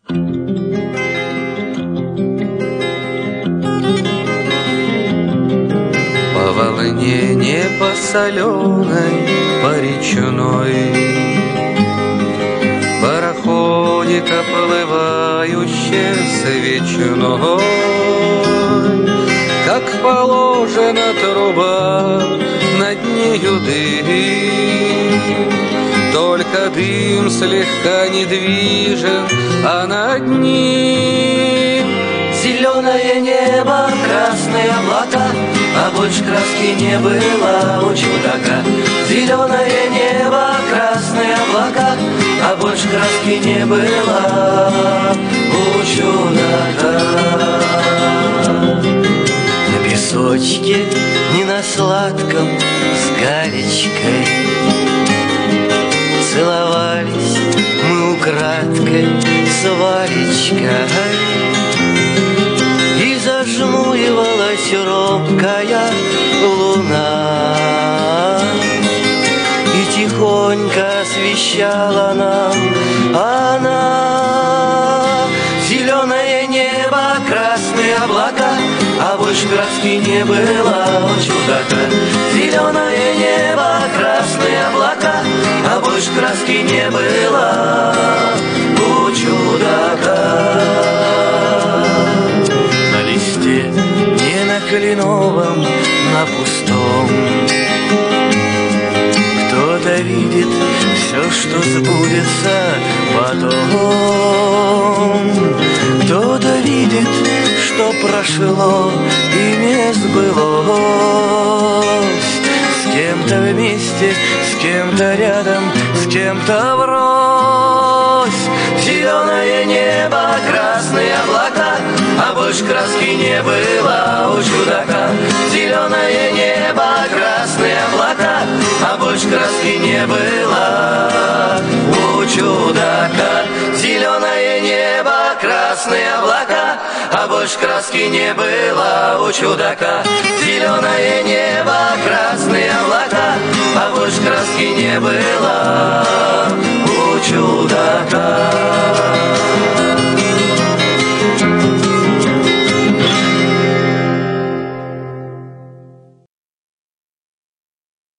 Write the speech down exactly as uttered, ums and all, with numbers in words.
По волне не по соленой, по речной, пароходик оплывающий свечной, как положено труба, над нею дым, только дым слегка недвижен, а над ним зеленое небо, красные облака, а больше краски не было у чудака. Зеленое небо, красные облака, а больше краски не было у чудака. На песочке, не на сладком, с Галечкой целовались мы украдкой с Валечкой. И зажмуривалась робкая луна, и тихонько освещала нам она. Зеленое небо, красные облака, а больше краски не было у чудака. Зеленое небо, красные облака, а больше краски не было у чудака. На листе, не на кленовом, на пустом, кто-то видит все, что сбудется потом. Кто-то видит, что прошло и не сбылось. С кем-то вместе, с кем-то рядом, с кем-то врозь. Зеленое небо, красные облака, а больше краски не было у чудака. Зеленое небо, красные облака, а больше краски не было у чудака. Зеленое небо, красные облака, а больше краски не было у чудака. Зеленое небо, красные облака, а больше краски не было у чудака.